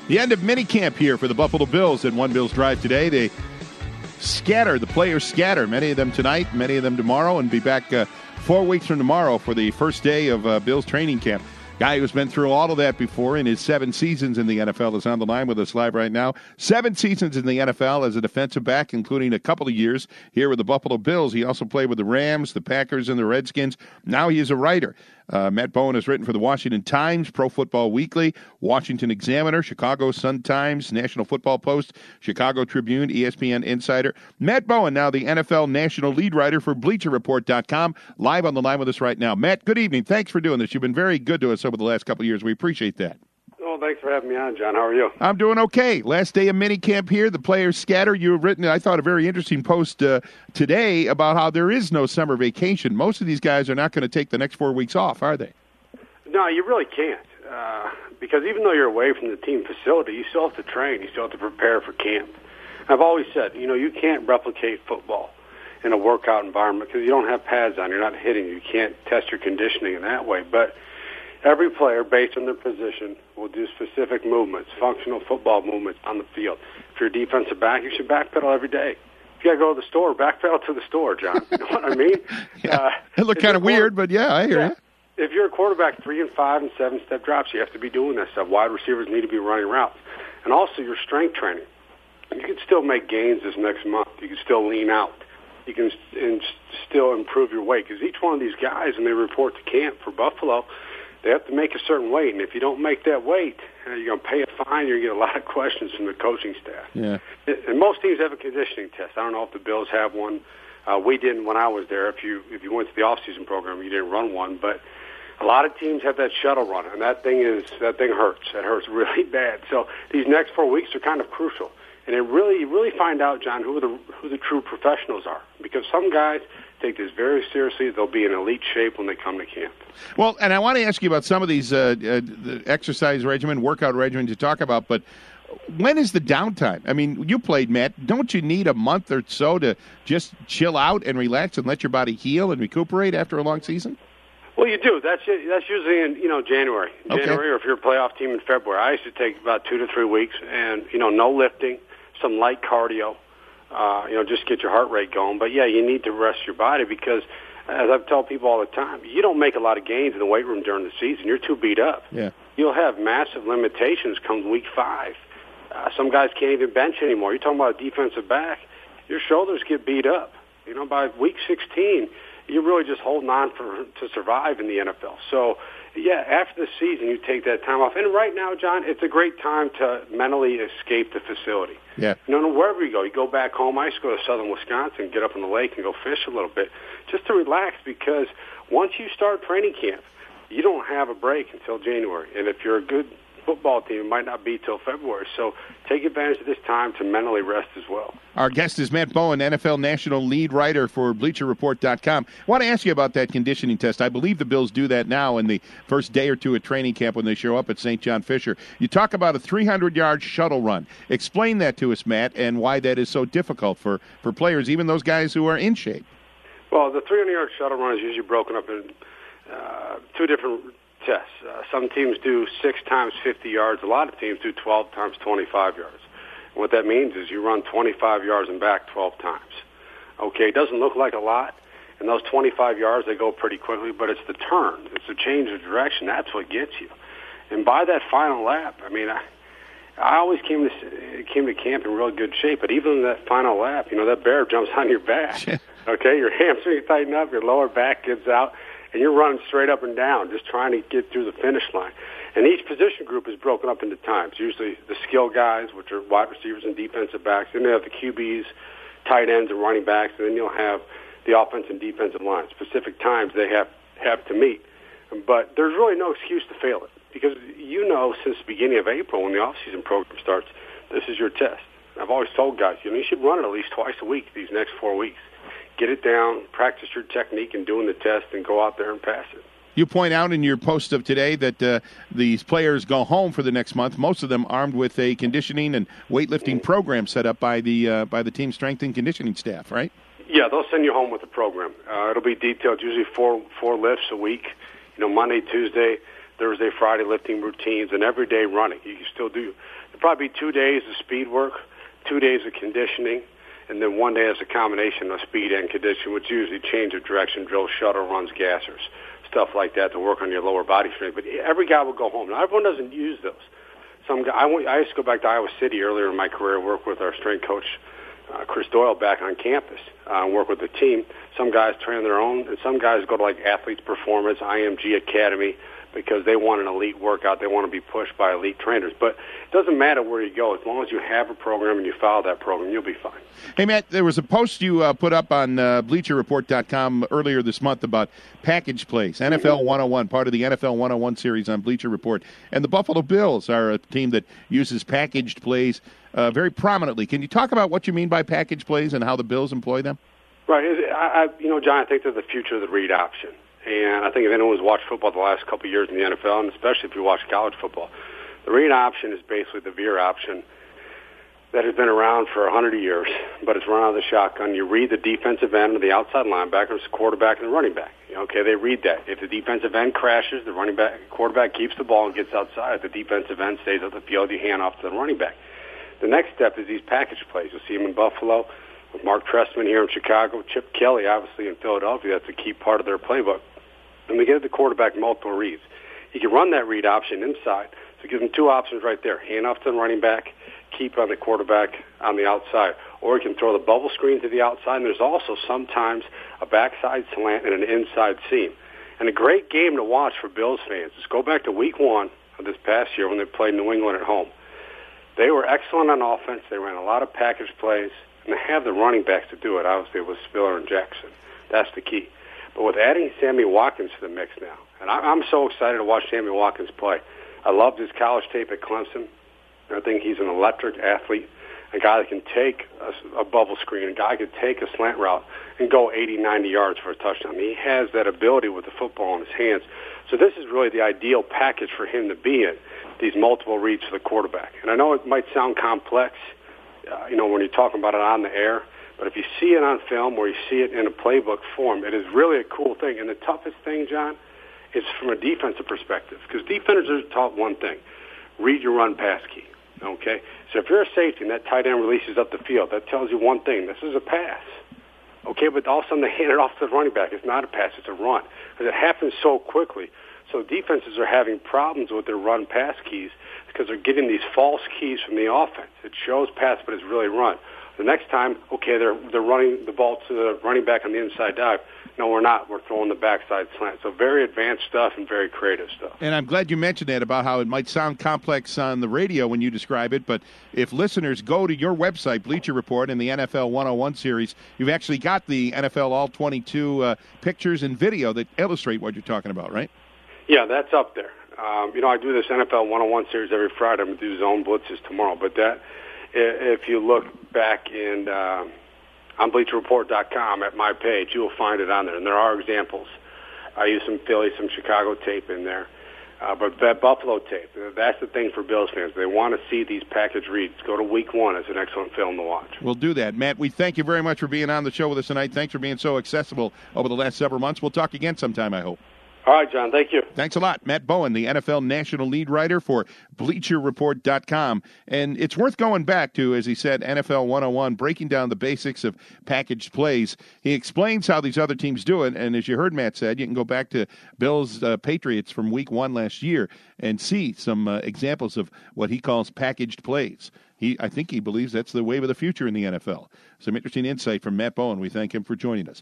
The end of minicamp here for the Buffalo Bills at One Bills Drive today. They scatter, the players scatter, many of them tonight, many of them tomorrow, and be back 4 weeks from tomorrow for the first day of Bills training camp. Guy who's been through all of that before in his 7 seasons in the NFL is on the line with us live right now. 7 seasons in the NFL as a defensive back, including a couple of years here with the Buffalo Bills. He also played with the Rams, the Packers, and the Redskins. Now he is a writer. Matt Bowen has written for the Washington Times, Pro Football Weekly, Washington Examiner, Chicago Sun-Times, National Football Post, Chicago Tribune, ESPN Insider. Matt Bowen, now the NFL national lead writer for BleacherReport.com, live on the line with us right now. Matt, good evening. Thanks for doing this. You've been very good to us over the last couple of years. We appreciate that. Well, thanks for having me on, John. How are you? I'm doing okay. Last day of minicamp here. The players scatter. You have written, I thought, a very interesting post today about how there is no summer vacation. Most of these guys are not going to take the next 4 weeks off, are they? No, you really can't. Because even though you're away from the team facility, you still have to train. You still have to prepare for camp. I've always said, you can't replicate football in a workout environment because you don't have pads on. You're not hitting. You can't test your conditioning in that way. But every player, based on their position, will do specific movements, functional football movements on the field. If you're a defensive back, you should backpedal every day. If you got to go to the store, backpedal to the store, John. You know what I mean? It looked kind of weird, but yeah, I hear you. If you're a quarterback, 3 and 5 and 7-step drops, you have to be doing that stuff. Wide receivers need to be running routes. And also your strength training. You can still make gains this next month. You can still lean out. You can still improve your weight. Because each one of these guys, when they report to camp for Buffalo, they have to make a certain weight. And if you don't make that weight, you're going to pay a fine. You're going to get a lot of questions from the coaching staff. Yeah. And most teams have a conditioning test. I don't know if the Bills have one. We didn't when I was there. If you went to the off-season program, you didn't run one. But a lot of teams have that shuttle run, and that thing hurts. It hurts really bad. So these next 4 weeks are kind of crucial, and you really find out, John, who the true professionals are. Because some guys take this very seriously. They'll be in elite shape when they come to camp. Well, and I want to ask you about some of these the exercise regimen, workout regimen you talk about, but when is the downtime? I mean, you played, Matt. Don't you need a month or so to just chill out and relax and let your body heal and recuperate after a long season? Well, you do. That's usually in January. Okay. January, or if you're a playoff team in February. I used to take about 2 to 3 weeks, and no lifting, some light cardio, just get your heart rate going. But yeah, you need to rest your body because, as I've told people all the time, you don't make a lot of gains in the weight room during the season. You're too beat up. Yeah. You'll have massive limitations come week 5. Some guys can't even bench anymore. You're talking about a defensive back. Your shoulders get beat up. By week 16. You're really just holding on to survive in the NFL. So, yeah, after the season, you take that time off. And right now, John, it's a great time to mentally escape the facility. Yeah. Wherever you go back home. I used to go to southern Wisconsin, get up in the lake and go fish a little bit just to relax because once you start training camp, you don't have a break until January. And if you're a good football team, it might not be till February. So take advantage of this time to mentally rest as well. Our guest is Matt Bowen, NFL national lead writer for BleacherReport.com. I want to ask you about that conditioning test. I believe the Bills do that now in the first day or two at training camp when they show up at St. John Fisher. You talk about a 300-yard shuttle run. Explain that to us, Matt, and why that is so difficult for players, even those guys who are in shape. Well, the 300-yard shuttle run is usually broken up in 2 different tests. Some teams do 6 times 50 yards. A lot of teams do 12 times 25 yards. And what that means is you run 25 yards and back 12 times. Okay, it doesn't look like a lot. And those 25 yards, they go pretty quickly, but it's the turn. It's the change of direction. That's what gets you. And by that final lap, I always came to camp in real good shape, but even in that final lap, that bear jumps on your back. Okay, your hamstrings tighten up, your lower back gives out, and you're running straight up and down, just trying to get through the finish line. And each position group is broken up into times. Usually the skill guys, which are wide receivers and defensive backs. Then they have the QBs, tight ends, and running backs. And then you'll have the offensive and defensive lines. Specific times they have to meet. But there's really no excuse to fail it. Because since the beginning of April when the off-season program starts, this is your test. I've always told guys, you should run it at least twice a week these next 4 weeks. Get it down, practice your technique in doing the test, and go out there and pass it. You point out in your post of today that these players go home for the next month, most of them armed with a conditioning and weightlifting program set up by the team strength and conditioning staff, right? Yeah, they'll send you home with a program. It'll be detailed, usually four lifts a week, Monday, Tuesday, Thursday, Friday lifting routines, and everyday running. You can still do probably be 2 days of speed work, 2 days of conditioning, and then 1 day as a combination of speed and condition, which usually change of direction, drill, shuttle runs, gassers, stuff like that to work on your lower body strength. But every guy will go home. Now, everyone doesn't use those. I used to go back to Iowa City earlier in my career, work with our strength coach, Chris Doyle, back on campus, work with the team. Some guys train their own, and some guys go to like Athletes Performance, IMG Academy, because they want an elite workout. They want to be pushed by elite trainers. But it doesn't matter where you go. As long as you have a program and you follow that program, you'll be fine. Hey, Matt, there was a post you put up on BleacherReport.com earlier this month about package plays, NFL 101, part of the NFL 101 series on Bleacher Report. And the Buffalo Bills are a team that uses packaged plays very prominently. Can you talk about what you mean by package plays and how the Bills employ them? Right. John, I think they're the future of the read option. And I think if anyone's watched football the last couple of years in the NFL, and especially if you watch college football, the read option is basically the veer option that has been around for 100 years, but it's run out of the shotgun. You read the defensive end or the outside linebacker, it's the quarterback and the running back. Okay, they read that. If the defensive end crashes, the quarterback keeps the ball and gets outside. If the defensive end stays up the field, you hand off to the running back. The next step is these package plays. You'll see them in Buffalo, with Mark Trestman here in Chicago, Chip Kelly, obviously, in Philadelphia. That's a key part of their playbook. And they give the quarterback multiple reads. He can run that read option inside. So it gives him two options right there. Hand off to the running back, keep on the quarterback on the outside. Or he can throw the bubble screen to the outside. And there's also sometimes a backside slant and an inside seam. And a great game to watch for Bills fans is go back to week 1 of this past year when they played New England at home. They were excellent on offense. They ran a lot of package plays. And they have the running backs to do it. Obviously, it was Spiller and Jackson. That's the key. But with adding Sammy Watkins to the mix now, and I'm so excited to watch Sammy Watkins play. I loved his college tape at Clemson. I think he's an electric athlete, a guy that can take a bubble screen, a guy that can take a slant route and go 80, 90 yards for a touchdown. He has that ability with the football in his hands. So this is really the ideal package for him to be in, these multiple reads for the quarterback. And I know it might sound complex, when you're talking about it on the air, but if you see it on film or you see it in a playbook form, it is really a cool thing. And the toughest thing, John, is from a defensive perspective, because defenders are taught one thing: read your run-pass key. Okay, so if you're a safety and that tight end releases up the field, that tells you one thing: this is a pass. Okay, but all of a sudden they hand it off to the running back. It's not a pass; it's a run, because it happens so quickly. So defenses are having problems with their run-pass keys because they're getting these false keys from the offense. It shows pass, but it's really run. The next time, okay, they're running the ball to the running back on the inside dive. No, we're not. We're throwing the backside slant. So very advanced stuff and very creative stuff. And I'm glad you mentioned that about how it might sound complex on the radio when you describe it, but if listeners go to your website, Bleacher Report, in the NFL 101 series, you've actually got the NFL All-22 pictures and video that illustrate what you're talking about, right? Yeah, that's up there. I do this NFL 101 series every Friday. I'm going to do zone blitzes tomorrow, but that... If you look back on BleacherReport.com at my page, you'll find it on there. And there are examples. I use some Philly, some Chicago tape in there. But that Buffalo tape, that's the thing for Bills fans. They want to see these package reads. Go to week 1. It's an excellent film to watch. We'll do that. Matt, we thank you very much for being on the show with us tonight. Thanks for being so accessible over the last several months. We'll talk again sometime, I hope. All right, John. Thank you. Thanks a lot. Matt Bowen, the NFL national lead writer for BleacherReport.com. And it's worth going back to, as he said, NFL 101, breaking down the basics of packaged plays. He explains how these other teams do it. And as you heard Matt said, you can go back to Bills Patriots from week 1 last year and see some examples of what he calls packaged plays. I think he believes that's the wave of the future in the NFL. Some interesting insight from Matt Bowen. We thank him for joining us.